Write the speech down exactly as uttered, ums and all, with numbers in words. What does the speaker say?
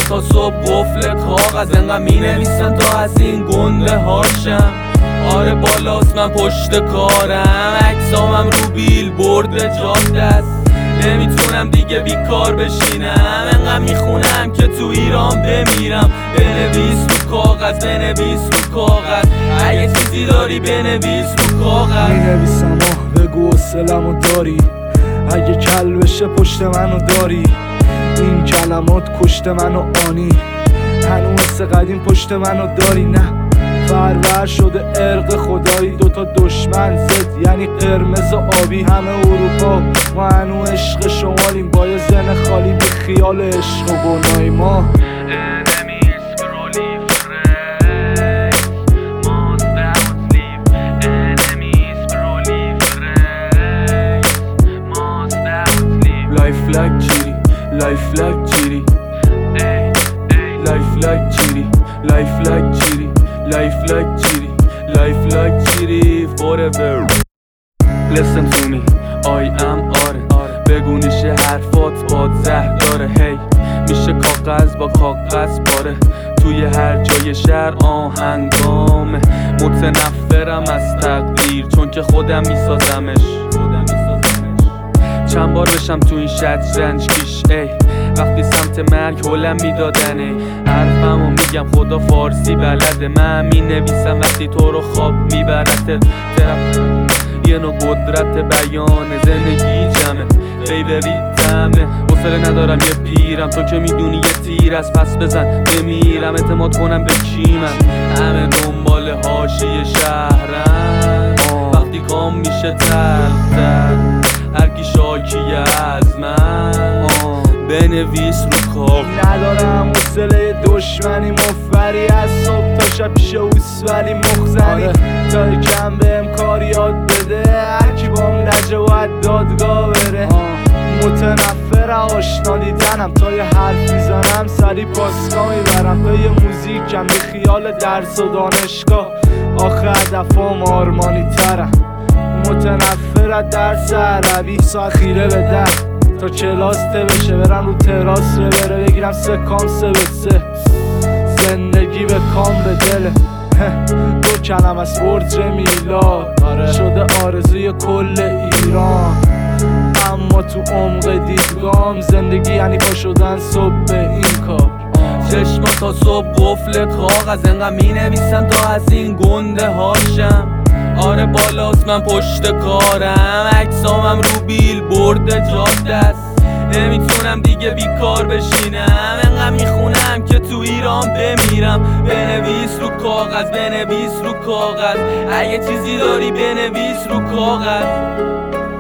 تا صبح قفل کاغذ انقدر می نویسن تا از این گنده هاشم. آره بالاست من پشت کارم، عکسامم رو بیل برد جاده است. نمیتونم دیگه بیکار بشینم، انقدر میخونم که تو ایران بمیرم. بنویس رو کاغذ، بنویس رو کاغذ، اگه چیزی داری بنویس رو کاغذ. مینویسم آه بگو حوصله‌مو داری، اگه کل بشه پشت منو داری. این کلمات کشت منو آنی، هنوز مثل قدیم پشت منو داری. نه فرور شده ارق خدایی، دوتا دشمن زد یعنی قرمز و آبی. همه اروپا ما هنو عشق شمالیم، با یه زن خالی بی خیال عشق و گناهی ما. Life like Chiri, life like Chiri, life like Chiri, life like Chiri, life like Chiri, life like Chiri forever. Listen to me, I am آره بگو نیشه حرفات باد زهر داره. هی میشه کاغذ با کاغذ پاره، توی هر جای شهر آهنگامه. متنفرم از تقدیر چون که خودم میسازمش. چند بار بشم تو این شطرنج کیش ای، وقتی سمت مرگ هلم میدادنه. حرفمو میگم خدا فارسی بلده، من می نویسم وقتی تو رو خواب میبرد. طرف یه نوع قدرت بیانه، زندگی جمعه فیوریتمه. حوصله ندارم یه پیرم، تو که میدونی یه تیر از پس بزن بمیرم. اعتماد کنم به کی من؟ همه دنبال حاشیه شهرم، وقتی کام میشه تر هر کی شاکیه از من. بنویس رو کاغذ. ندارم حوصله دشمنی، مفری از صبح تا شب پیش اوس ولی مخزنی. تا کم بهم کار یاد بده، هرکی بام لجه باید دادگاه بره. متنفر آشنا دیدنم، تا یه حرف میزنم سری پاسگاه میبرم. تا یه موزیکم بی خیال درس و دانشگاه، آخه هدفم آرمانی ترم. متنفر از درس عربی، ساعت خیره به در تا کلاس ته بشه. برم رو تراس رو بره بگیرم سه کام سه به سه. زندگی به کام به دله، دو کلم از برج میلاد شده آرزوی کل ایران. اما تو عمق دیدگام زندگی یعنی پا شدن صبح به این کار. چشما تا صبح قفل کاغذ انقدر می نویسن تا از این گنده هاشم. آره بالاست من پشت کارم، عکسامم رو بیل برد جاده است. نمیتونم دیگه بیکار بشینم، انقدر میخونم که تو ایران بمیرم. بنویس رو کاغذ، بنویس رو کاغذ، اگه چیزی داری بنویس رو کاغذ.